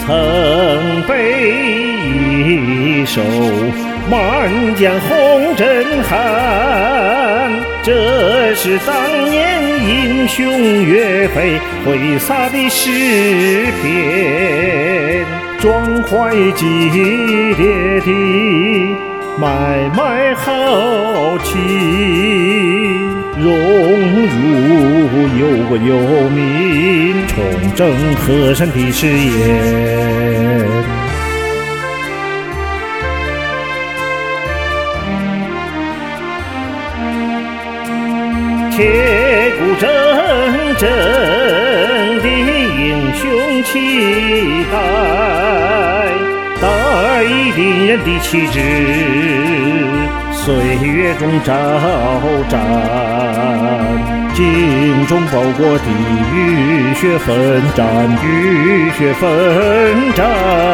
曾被一首满江红震撼，这是当年英雄岳飞挥洒的诗篇，壮怀激烈的脉脉豪气，融入忧国忧民、重整河山的誓言。铁骨铮铮的英雄气概，带领人的旗帜，岁月中招展，精忠报国的浴血奋战，浴血奋战，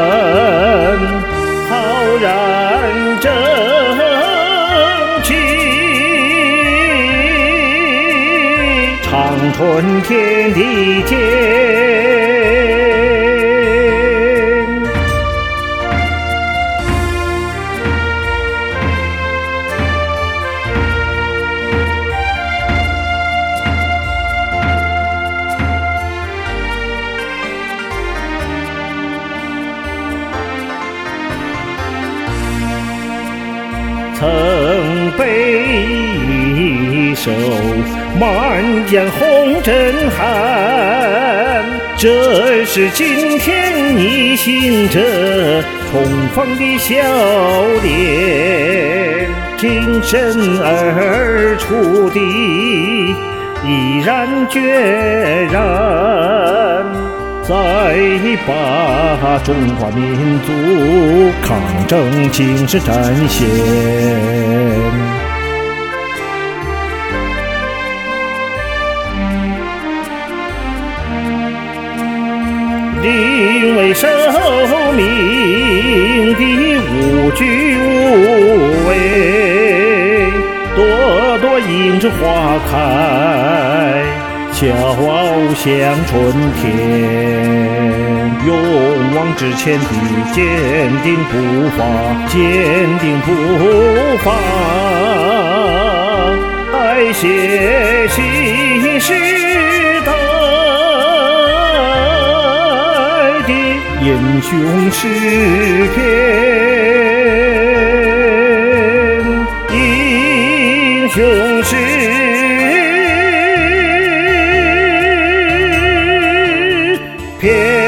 浩然正气，长春天地间。曾被一首满江红震撼，这是今天逆行者重放的笑脸，挺身而出的毅然决然，再把中华民族抗争精神展现。临危受命的无惧无畏，朵朵迎着花开，笑傲向春天，勇往直前的坚定步伐，坚定步伐，爱写新时代的英雄诗篇，英雄诗篇。